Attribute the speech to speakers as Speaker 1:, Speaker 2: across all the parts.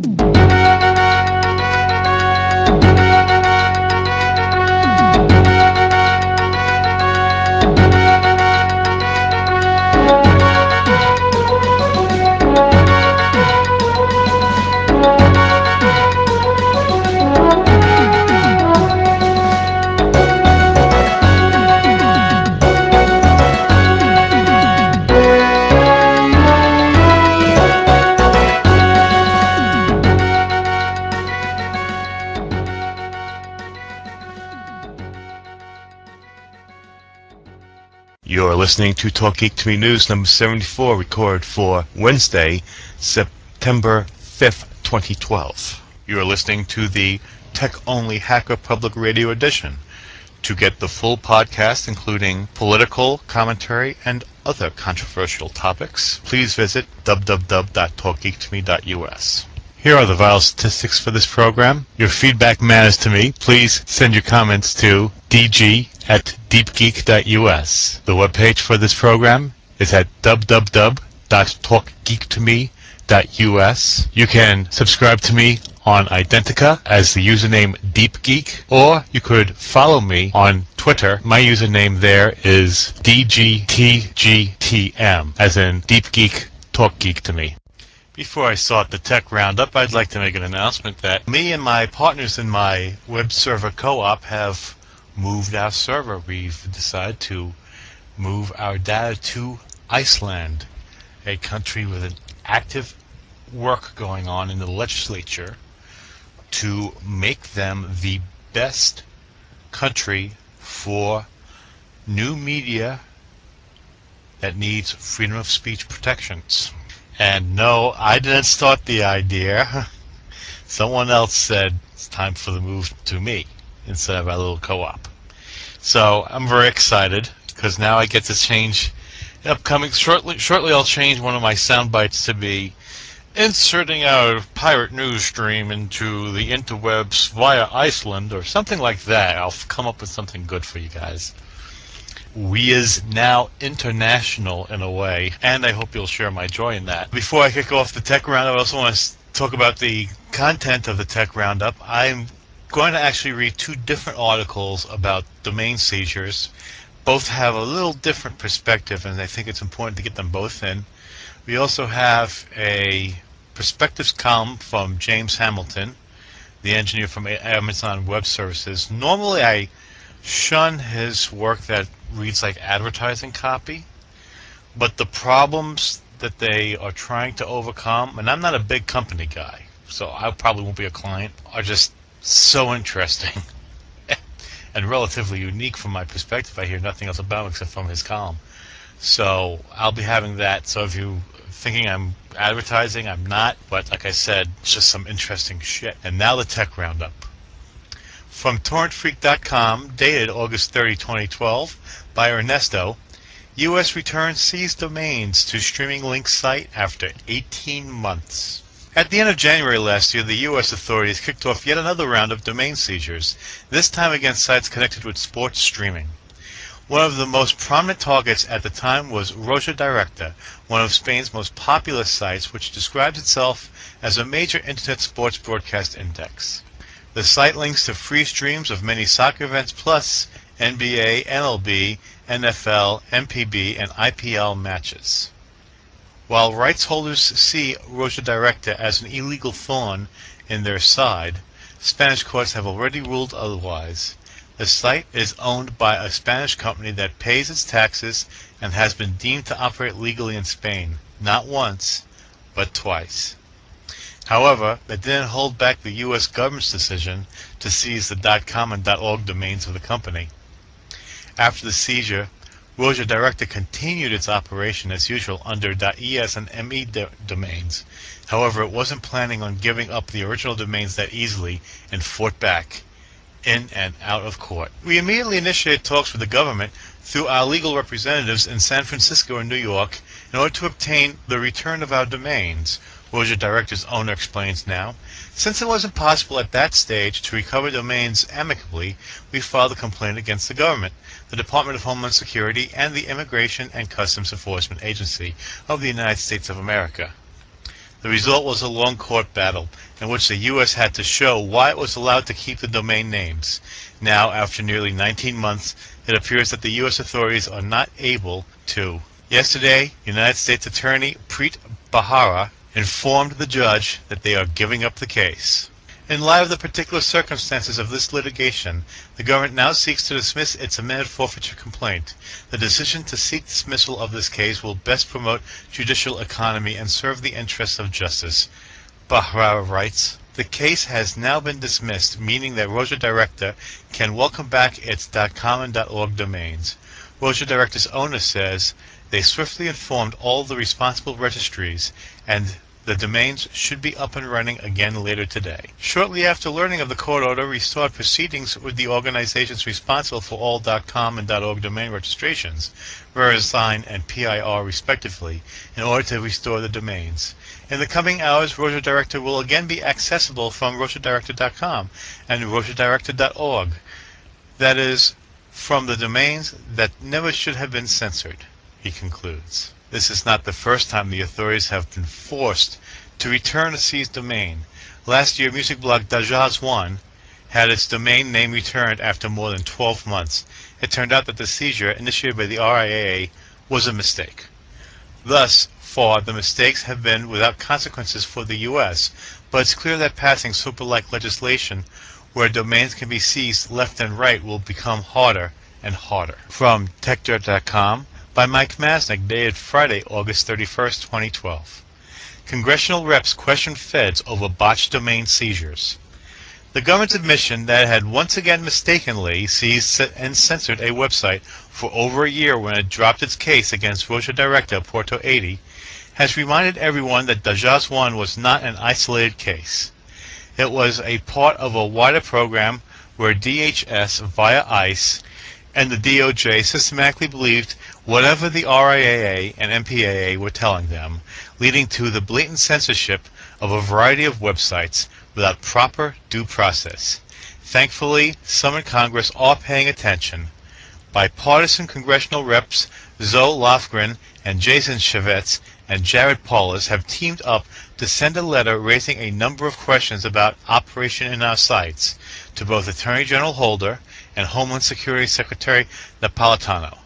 Speaker 1: You're listening to Talk Geek to Me News number 74, recorded for Wednesday, September 5th, 2012. You're listening to the Tech-Only Hacker Public Radio Edition. To get the full podcast, including political commentary and other controversial topics, please visit www.talkgeektome.us. Here are the vital statistics for this program. Your feedback matters to me. Please send your comments to dg@deepgeek.us. The webpage for this program is at www.talkgeektome.us. You can subscribe to me on Identica as the username DeepGeek, or you could follow me on Twitter. My username there is DGTGTM, as in Deep Geek, Talk Geek to Me. Before I start the tech roundup, I'd like to make an announcement that me and my partners in my web server co-op have moved our server. We've decided to move our data to Iceland, a country with an active work going on in the legislature to make them the best country for new media that needs freedom of speech protections. And no, I didn't start the idea. Someone else said it's time for the move to me instead of our little co-op. So I'm very excited because now I get to change upcoming shortly I'll change one of my sound bites to be inserting our pirate news stream into the interwebs via Iceland or something like that. I'll come up with something good for you guys. We is now international in a way, and I hope you'll share my joy in that. Before I kick off the tech roundup, I also want to talk about the content of the tech roundup. I'm going to actually read two different articles about domain seizures. Both have a little different perspective, and I think it's important to get them both in. We also have a perspectives column from James Hamilton, the engineer from Amazon Web Services. Normally I shun his work that reads like advertising copy, but the problems that they are trying to overcome, and I'm not a big company guy, so I probably won't be a client, are just so interesting and relatively unique from my perspective. I hear nothing else about him except from his column. So I'll be having that. So if you're thinking I'm advertising, I'm not, but like I said, it's just some interesting shit. And now the tech roundup. From torrentfreak.com, dated August 30, 2012, by Ernesto, U.S. returns seized domains to streaming link site after 18 months. At the end of January last year, the U.S. authorities kicked off yet another round of domain seizures, this time against sites connected with sports streaming. One of the most prominent targets at the time was Roja Directa, one of Spain's most popular sites, which describes itself as a major internet sports broadcast index. The site links to free streams of many soccer events plus NBA, MLB, NFL, MPB, and IPL matches. While rights holders see Roja Directa as an illegal thorn in their side, Spanish courts have already ruled otherwise. The site is owned by a Spanish company that pays its taxes and has been deemed to operate legally in Spain, not once, but twice. However, that didn't hold back the U.S. government's decision to seize the .com and .org domains of the company. After the seizure, Roja Directa continued its operation as usual under .es and .me domains. However, it wasn't planning on giving up the original domains that easily and fought back, in and out of court. We immediately initiated talks with the government through our legal representatives in San Francisco and New York in order to obtain the return of our domains, Roja Directa's owner explains now. Since it wasn't possible at that stage to recover domains amicably, we filed a complaint against the government, the Department of Homeland Security, and the Immigration and Customs Enforcement Agency of the United States of America. The result was a long court battle in which the U.S. had to show why it was allowed to keep the domain names. Now, after nearly 19 months, it appears that the U.S. authorities are not able to. Yesterday, United States Attorney Preet Bharara informed the judge that they are giving up the case. In light of the particular circumstances of this litigation, the government now seeks to dismiss its amended forfeiture complaint. The decision to seek dismissal of this case will best promote judicial economy and serve the interests of justice. Bharara writes, "The case has now been dismissed, meaning that Roja Directa can welcome back its .com and .org domains." Roja Directa's owner says they swiftly informed all the responsible registries, and the domains should be up and running again later today. Shortly after learning of the court order, restored proceedings with the organizations responsible for all .com and .org domain registrations, VeriSign and PIR respectively, in order to restore the domains. In the coming hours, Roja Directa will again be accessible from RojaDirecta.com and RojaDirecta.org. That is, from the domains that never should have been censored, he concludes. This is not the first time the authorities have been forced to return a seized domain. Last year, music blog Dajaz1 had its domain name returned after more than 12 months. It turned out that the seizure, initiated by the RIAA, was a mistake. Thus far, the mistakes have been without consequences for the U.S., but it's clear that passing SOPA-like legislation where domains can be seized left and right will become harder and harder. From TechDirt.com, by Mike Masnick, dated Friday, August 31st, 2012. Congressional reps question feds over botched domain seizures. The government's admission that it had once again mistakenly seized and censored a website for over a year when it dropped its case against Roja Directa Porto 80 has reminded everyone that Dajaz1 was not an isolated case. It was a part of a wider program where DHS, via ICE, and the DOJ systematically believed whatever the RIAA and MPAA were telling them, leading to the blatant censorship of a variety of websites without proper due process. Thankfully, some in Congress are paying attention. Bipartisan congressional reps Zoe Lofgren and Jason Chaffetz and Jared Polis have teamed up to send a letter raising a number of questions about Operation In Our Sights to both Attorney General Holder and Homeland Security Secretary Napolitano.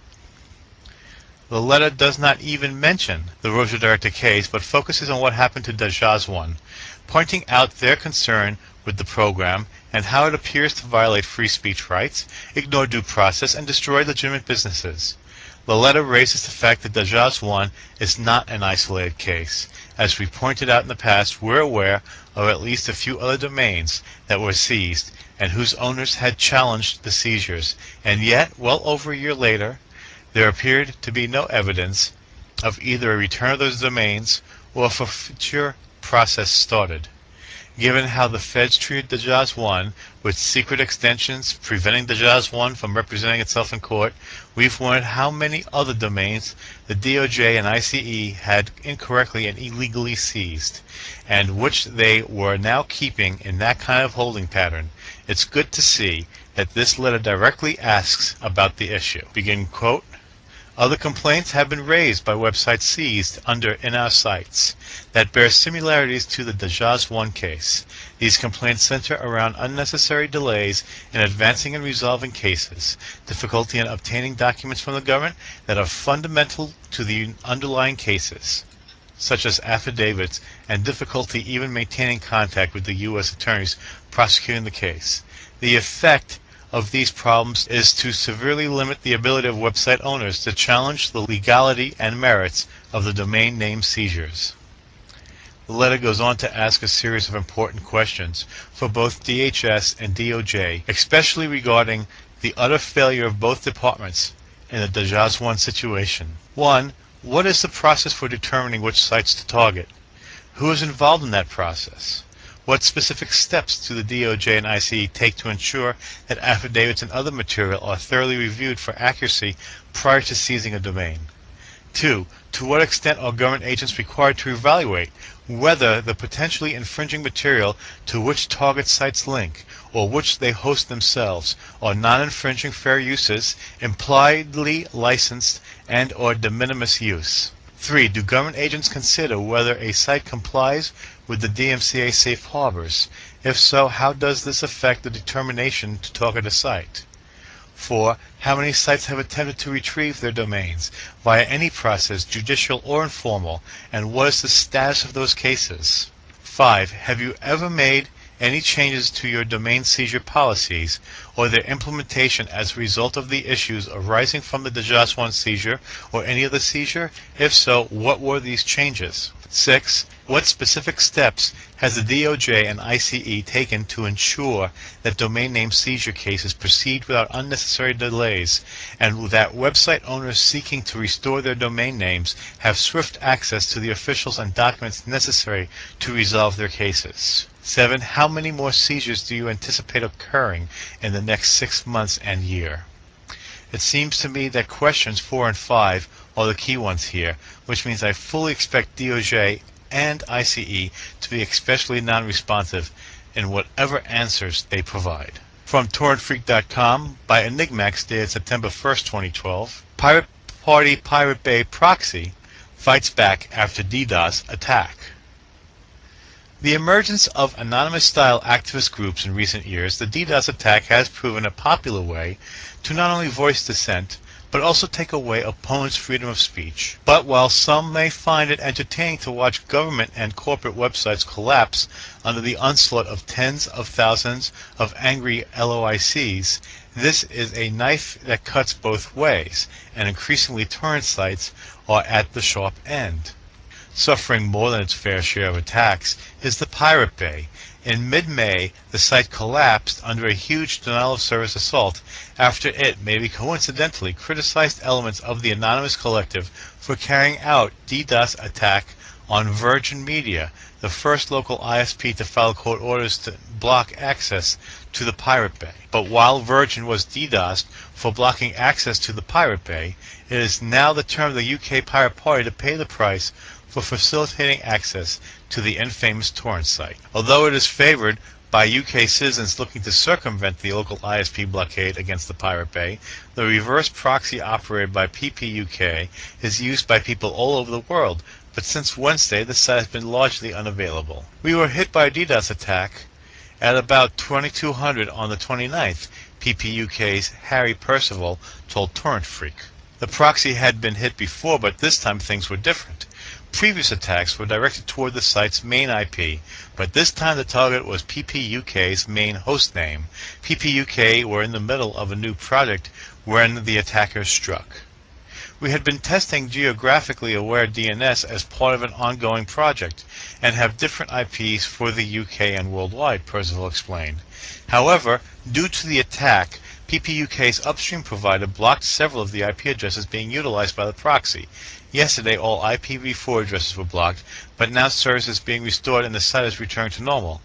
Speaker 1: The letter does not even mention the Roja Directa case, but focuses on what happened to Dajaz1, pointing out their concern with the program and how it appears to violate free speech rights, ignore due process, and destroy legitimate businesses. The letter raises the fact that Dajaz1 is not an isolated case. As we pointed out in the past, we're aware of at least a few other domains that were seized and whose owners had challenged the seizures, and yet, well over a year later, there appeared to be no evidence of either a return of those domains or a forfeiture process started. Given how the feds treated Dajaz1 with secret extensions preventing Dajaz1 from representing itself in court, we've wondered how many other domains the DOJ and ICE had incorrectly and illegally seized, and which they were now keeping in that kind of holding pattern. It's good to see that this letter directly asks about the issue. Begin quote. Other complaints have been raised by websites seized under In Our Sights that bear similarities to the Dajaz1 case. These complaints center around unnecessary delays in advancing and resolving cases, difficulty in obtaining documents from the government that are fundamental to the underlying cases, such as affidavits, and difficulty even maintaining contact with the U.S. attorneys prosecuting the case. The effect of these problems is to severely limit the ability of website owners to challenge the legality and merits of the domain name seizures. The letter goes on to ask a series of important questions for both DHS and DOJ, especially regarding the utter failure of both departments in the Dajaz1 situation. 1. What is the process for determining which sites to target? Who is involved in that process? What specific steps do the DOJ and ICE take to ensure that affidavits and other material are thoroughly reviewed for accuracy prior to seizing a domain? 2. To what extent are government agents required to evaluate whether the potentially infringing material to which target sites link, or which they host themselves, are non-infringing fair uses, impliedly licensed, and or de minimis use? 3. Do government agents consider whether a site complies with the DMCA safe harbors? If so, how does this affect the determination to target a site? 4. How many sites have attempted to retrieve their domains via any process, judicial or informal, and what is the status of those cases? 5. Have you ever made any changes to your domain seizure policies or their implementation as a result of the issues arising from the DJOS1 seizure or any other seizure? If so, what were these changes? 6. What specific steps has the DOJ and ICE taken to ensure that domain name seizure cases proceed without unnecessary delays and that website owners seeking to restore their domain names have swift access to the officials and documents necessary to resolve their cases? 7. How many more seizures do you anticipate occurring in the next 6 months and year? It seems to me that questions 4 and 5 are the key ones here, which means I fully expect DOJ and ICE to be especially non-responsive in whatever answers they provide. From TorrentFreak.com by Enigmax dated September 1st, 2012, Pirate Party Pirate Bay proxy fights back after DDoS attack. The emergence of anonymous-style activist groups in recent years, the DDoS attack has proven a popular way to not only voice dissent, but also take away opponents' freedom of speech. But while some may find it entertaining to watch government and corporate websites collapse under the onslaught of tens of thousands of angry LOICs, this is a knife that cuts both ways, and increasingly torrent sites are at the sharp end. Suffering more than its fair share of attacks is the Pirate Bay. In mid-May, the site collapsed under a huge denial-of-service assault after it, maybe coincidentally, criticized elements of the anonymous collective for carrying out DDoS attack on Virgin Media, the first local ISP to file court orders to block access to the Pirate Bay. But while Virgin was DDoSed for blocking access to the Pirate Bay, it is now the turn of the UK Pirate Party to pay the price for facilitating access to the infamous torrent site. Although it is favored by UK citizens looking to circumvent the local ISP blockade against the Pirate Bay, the reverse proxy operated by PPUK is used by people all over the world, but since Wednesday the site has been largely unavailable. We were hit by a DDoS attack at about 2200 on the 29th, PPUK's Harry Percival told Torrent Freak. The proxy had been hit before, but this time things were different. Previous attacks were directed toward the site's main IP, but this time the target was PPUK's main hostname. PPUK were in the middle of a new project when the attackers struck. We had been testing geographically aware DNS as part of an ongoing project and have different IPs for the UK and worldwide, Percival explained. However, due to the attack, PPUK's upstream provider blocked several of the IP addresses being utilized by the proxy. Yesterday, all IPv4 addresses were blocked, but now service is being restored and the site is returning to normal.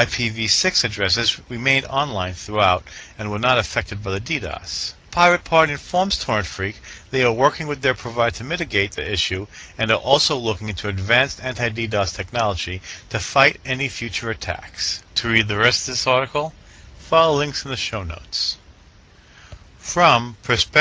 Speaker 1: IPv6 addresses remained online throughout and were not affected by the DDoS. Pirate Party informs Torrent Freak they are working with their provider to mitigate the issue and are also looking into advanced anti-DDoS technology to fight any future attacks. To read the rest of this article, follow links in the show notes. From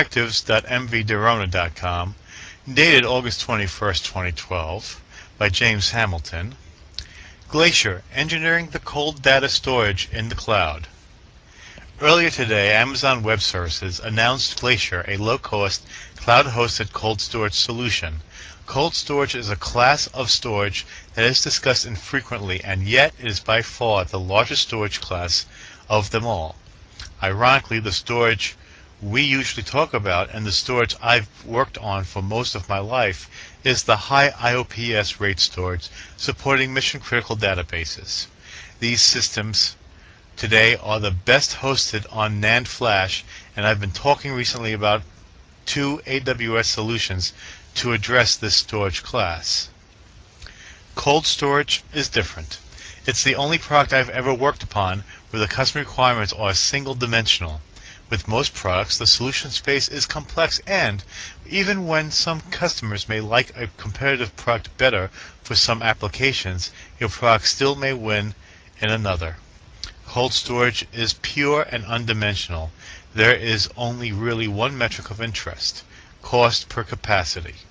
Speaker 1: perspectives.mvderona.com, dated August 21st, 2012, by James Hamilton. Glacier, engineering the cold data storage in the cloud. Earlier today, Amazon Web Services announced Glacier, a low-cost, cloud-hosted cold storage solution. Cold storage is a class of storage that is discussed infrequently, and yet it is by far the largest storage class of them all. Ironically, the storage we usually talk about, and the storage I've worked on for most of my life, is the high IOPS rate storage supporting mission-critical databases. These systems today are the best hosted on NAND flash, and I've been talking recently about 2 AWS solutions to address this storage class. Cold storage is different. It's the only product I've ever worked upon where the custom requirements are single-dimensional. With most products, the solution space is complex, and even when some customers may like a competitive product better for some applications, your product still may win in another. Cold storage is pure and undimensional. There is only really one metric of interest: cost per capacity.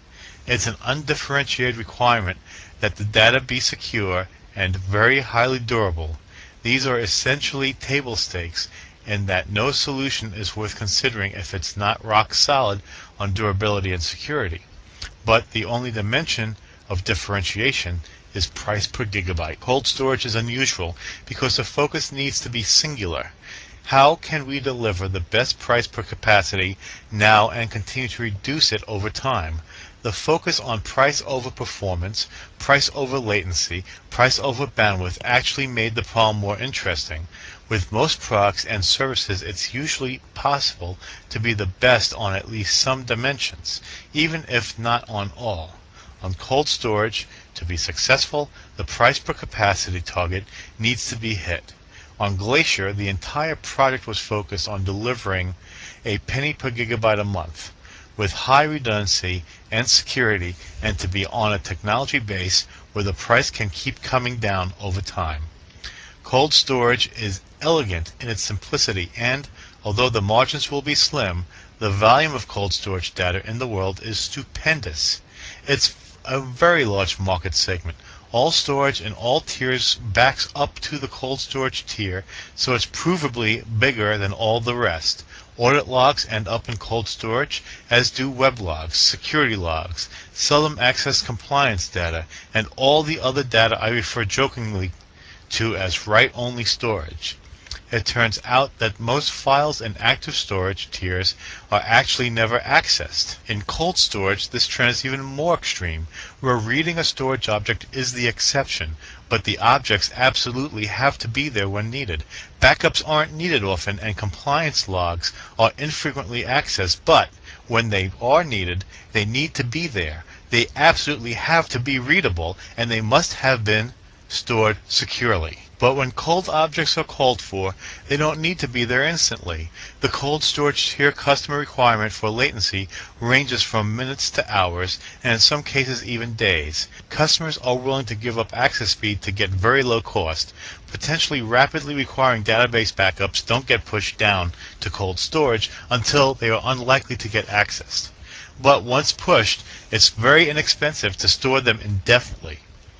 Speaker 1: It's an undifferentiated requirement that the data be secure and very highly durable. These are essentially table stakes in that no solution is worth considering if it's not rock solid on durability and security. But the only dimension of differentiation is price per gigabyte. Cold storage is unusual because the focus needs to be singular. How can we deliver the best price per capacity now and continue to reduce it over time? The focus on price over performance, price over latency, price over bandwidth actually made the problem more interesting. With most products and services, it's usually possible to be the best on at least some dimensions, even if not on all. On cold storage, to be successful, the price per capacity target needs to be hit. On Glacier, the entire project was focused on delivering a penny per gigabyte a month with high redundancy and security, and to be on a technology base where the price can keep coming down over time. Cold storage is elegant in its simplicity, and although the margins will be slim, the volume of cold storage data in the world is stupendous. It's a very large market segment. All storage in all tiers backs up to the cold storage tier, so it's provably bigger than all the rest. Audit logs end up in cold storage, as do web logs, security logs, seldom access compliance data, and all the other data I refer jokingly to as write-only storage. It turns out that most files in active storage tiers are actually never accessed. In cold storage, this trend is even more extreme, where reading a storage object is the exception, but the objects absolutely have to be there when needed. Backups aren't needed often, and compliance logs are infrequently accessed, but when they are needed, they need to be there. They absolutely have to be readable, and they must have been stored securely. But when cold objects are called for, they don't need to be there instantly. The cold storage tier customer requirement for latency ranges from minutes to hours, and in some cases even days. Customers are willing to give up access speed to get very low cost. Potentially rapidly requiring database backups don't get pushed down to cold storage until they are unlikely to get accessed. But once pushed, it's very inexpensive to store them indefinitely.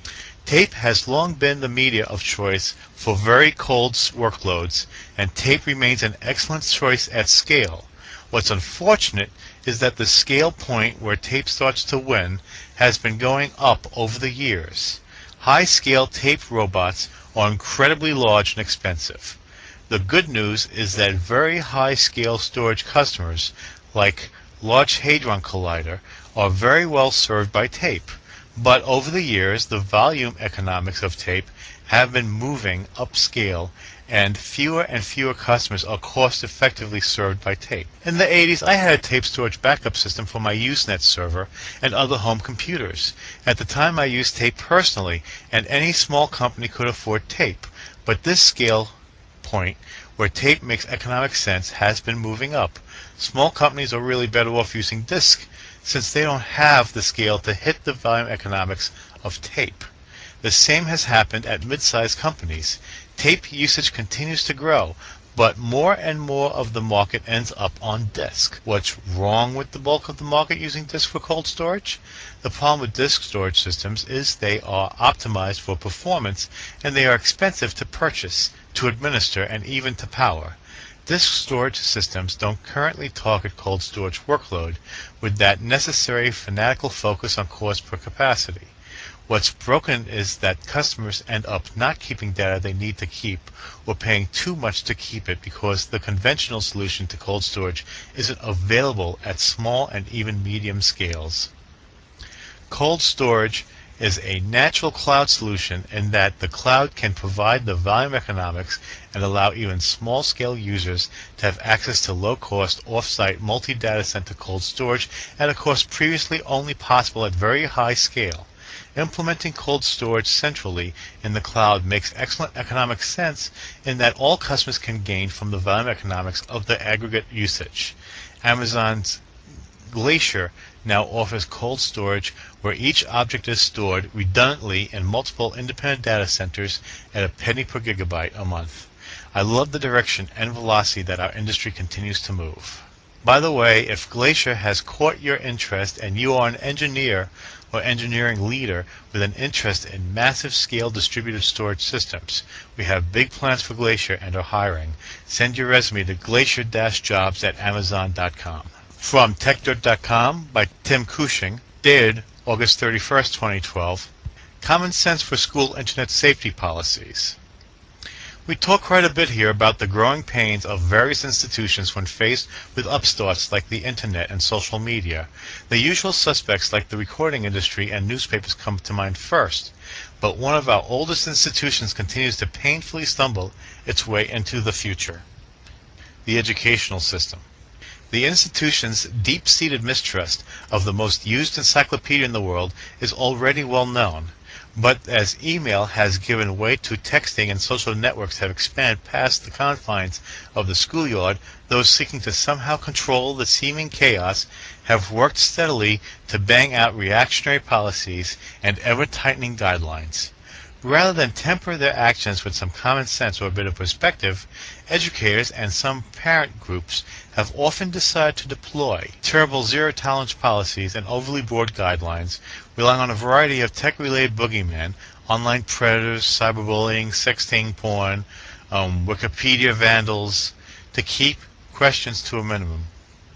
Speaker 1: Tape has long been the media of choice for very cold workloads, and tape remains an excellent choice at scale. What's unfortunate is that the scale point where tape starts to win has been going up over the years. High-scale tape robots are incredibly large and expensive. The good news is that very high-scale storage customers, like Large Hadron Collider, are very well served by tape. But over the years, the volume economics of tape have been moving upscale, and fewer customers are cost effectively served by tape. In the 80s, I had a tape storage backup system for my Usenet server and other home computers. At the time, I used tape personally, and any small company could afford tape. But this scale point where tape makes economic sense has been moving up. Small companies are really better off using disk, since they don't have the scale to hit the volume economics of tape. The same has happened at mid-sized companies. Tape usage continues to grow, but more and more of the market ends up on disk. What's wrong with the bulk of the market using disk for cold storage? The problem with disk storage systems is they are optimized for performance, and they are expensive to purchase, to administer, and even to power. Disk storage systems don't currently target cold storage workload with that necessary fanatical focus on cost per capacity. What's broken is that customers end up not keeping data they need to keep, or paying too much to keep it because the conventional solution to cold storage isn't available at small and even medium scales. Cold storage is a natural cloud solution in that the cloud can provide the volume economics and allow even small-scale users to have access to low-cost, off-site, multi-data center cold storage at a cost previously only possible at very high scale. Implementing cold storage centrally in the cloud makes excellent economic sense in that all customers can gain from the volume economics of the aggregate usage. Amazon's Glacier now offers cold storage where each object is stored redundantly in multiple independent data centers at a penny per gigabyte a month. I love the direction and velocity that our industry continues to move. By the way, if Glacier has caught your interest and you are an engineer or engineering leader with an interest in massive scale distributed storage systems, we have big plans for Glacier and are hiring. Send your resume to glacier-jobs@amazon.com. From techdirt.com by Tim Cushing, dated August 31st, 2012. Common Sense for School Internet Safety Policies. We talk quite a bit here about the growing pains of various institutions when faced with upstarts like the internet and social media. The usual suspects like the recording industry and newspapers come to mind first, but one of our oldest institutions continues to painfully stumble its way into the future: the educational system. The institution's deep-seated mistrust of the most used encyclopedia in the world is already well known. But as email has given way to texting and social networks have expanded past the confines of the schoolyard, those seeking to somehow control the seeming chaos have worked steadily to bang out reactionary policies and ever-tightening guidelines. Rather than temper their actions with some common sense or a bit of perspective, educators and some parent groups have often decided to deploy terrible zero-tolerance policies and overly broad guidelines, relying on a variety of tech-related boogeymen, online predators, cyberbullying, sexting, porn, Wikipedia vandals, to keep questions to a minimum.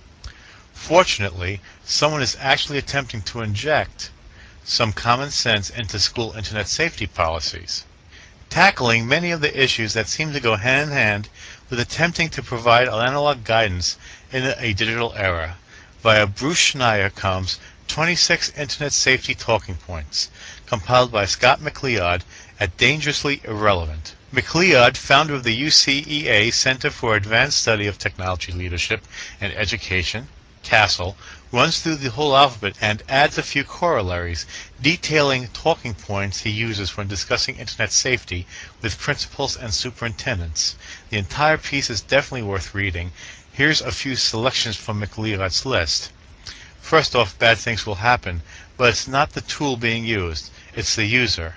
Speaker 1: Fortunately, someone is actually attempting to inject some common sense into school internet safety policies, tackling many of the issues that seem to go hand in hand with attempting to provide analog guidance in a digital era. Via Bruce Schneier comes 26 Internet Safety Talking Points, compiled by Scott McLeod at Dangerously Irrelevant. McLeod, founder of the UCEA Center for Advanced Study of Technology Leadership and Education, CASTLE, runs through the whole alphabet and adds a few corollaries, detailing talking points he uses when discussing internet safety with principals and superintendents. The entire piece is definitely worth reading. Here's a few selections from McLeod's list. First off, bad things will happen, but it's not the tool being used, it's the user.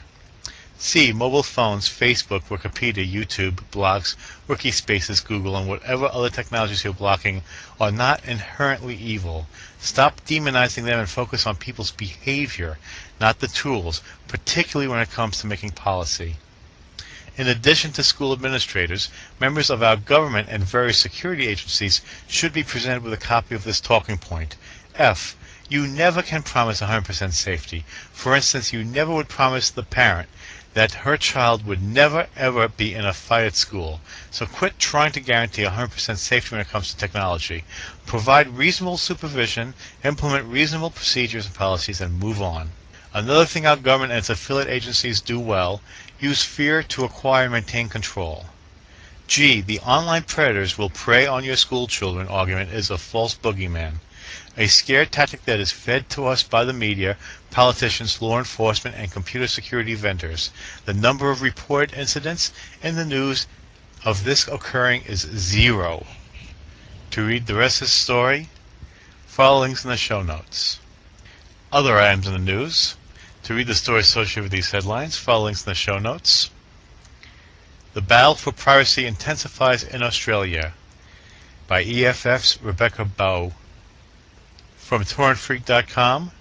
Speaker 1: C. Mobile phones, Facebook, Wikipedia, YouTube, blogs, Wikispaces, Google, and whatever other technologies you're blocking are not inherently evil. Stop demonizing them and focus on people's behavior, not the tools, particularly when it comes to making policy. In addition to school administrators, members of our government and various security agencies should be presented with a copy of this talking point. F. You never can promise 100% safety. For instance, you never would promise the parent that her child would never ever be in a fight at school. So quit trying to guarantee 100% safety when it comes to technology. Provide reasonable supervision, implement reasonable procedures and policies, and move on. Another thing our government and its affiliate agencies do well: use fear to acquire and maintain control. G. The online predators will prey on your school children argument is a false boogeyman, a scare tactic that is fed to us by the media, politicians, law enforcement, and computer security vendors. The number of reported incidents in the news of this occurring is 0. To read the rest of the story, follow links in the show notes. Other items in the news. To read the story associated with these headlines, follow links in the show notes. The Battle for Privacy Intensifies in Australia by EFF's Rebecca Bow. From torrentfreak.com,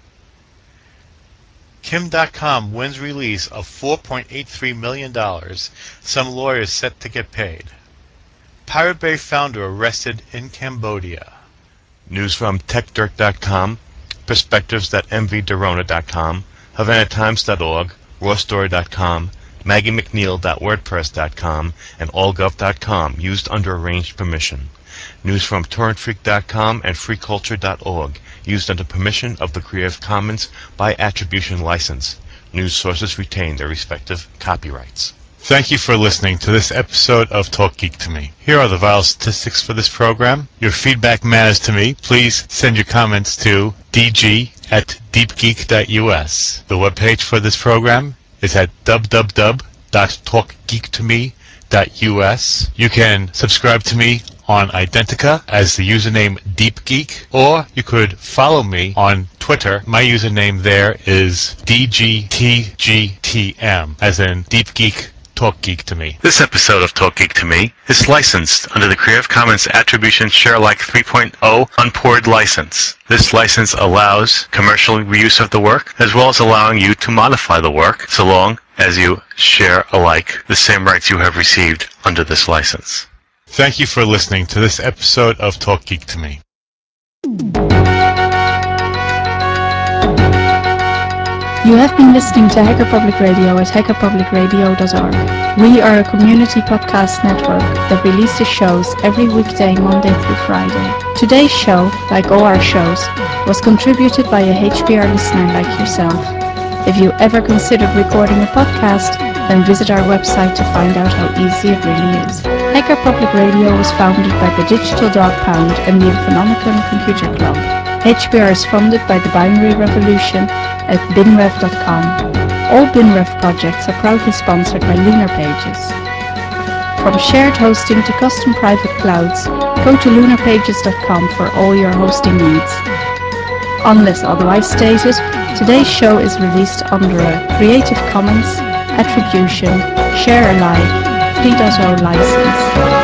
Speaker 1: Kim.com wins release of $4.83 million. Some lawyers set to get paid. Pirate Bay founder arrested in Cambodia.
Speaker 2: News from techdirt.com, perspectives.mvderona.com, HavanaTimes.org, rawstory.com, MaggieMcNeil.wordpress.com, and allgov.com, used under arranged permission. News from torrentfreak.com and freeculture.org, used under permission of the Creative Commons by attribution license. News sources retain their respective copyrights.
Speaker 1: Thank you for listening to this episode of Talk Geek to Me. Here are the vital statistics for this program. Your feedback matters to me. Please send your comments to dg@deepgeek.us. The webpage for this program is at www.talkgeektome.us. You can subscribe to me on Identica as the username DeepGeek, or you could follow me on Twitter. My username there is DGTGTM, as in DeepGeek Talk Geek to Me.
Speaker 2: This episode of Talk Geek to Me is licensed under the Creative Commons Attribution Sharealike 3.0 Unported license. This license allows commercial reuse of the work, as well as allowing you to modify the work, so long as you share alike the same rights you have received under this license.
Speaker 1: Thank you for listening to this episode of Talk Geek to Me.
Speaker 3: You have been listening to Hacker Public Radio at hackerpublicradio.org. We are a community podcast network that releases shows every weekday, Monday through Friday. Today's show, like all our shows, was contributed by a HPR listener like yourself. If you ever considered recording a podcast, then visit our website to find out how easy it really is. Hacker Public Radio was founded by the Digital Dog Pound and the Infonomicon Computer Club. HPR is funded by the Binary Revolution at binrev.com. All BinRev projects are proudly sponsored by Lunar Pages. From shared hosting to custom private clouds, go to lunarpages.com for all your hosting needs. Unless otherwise stated, today's show is released under a Creative Commons Attribution Share Alike 3.0 license.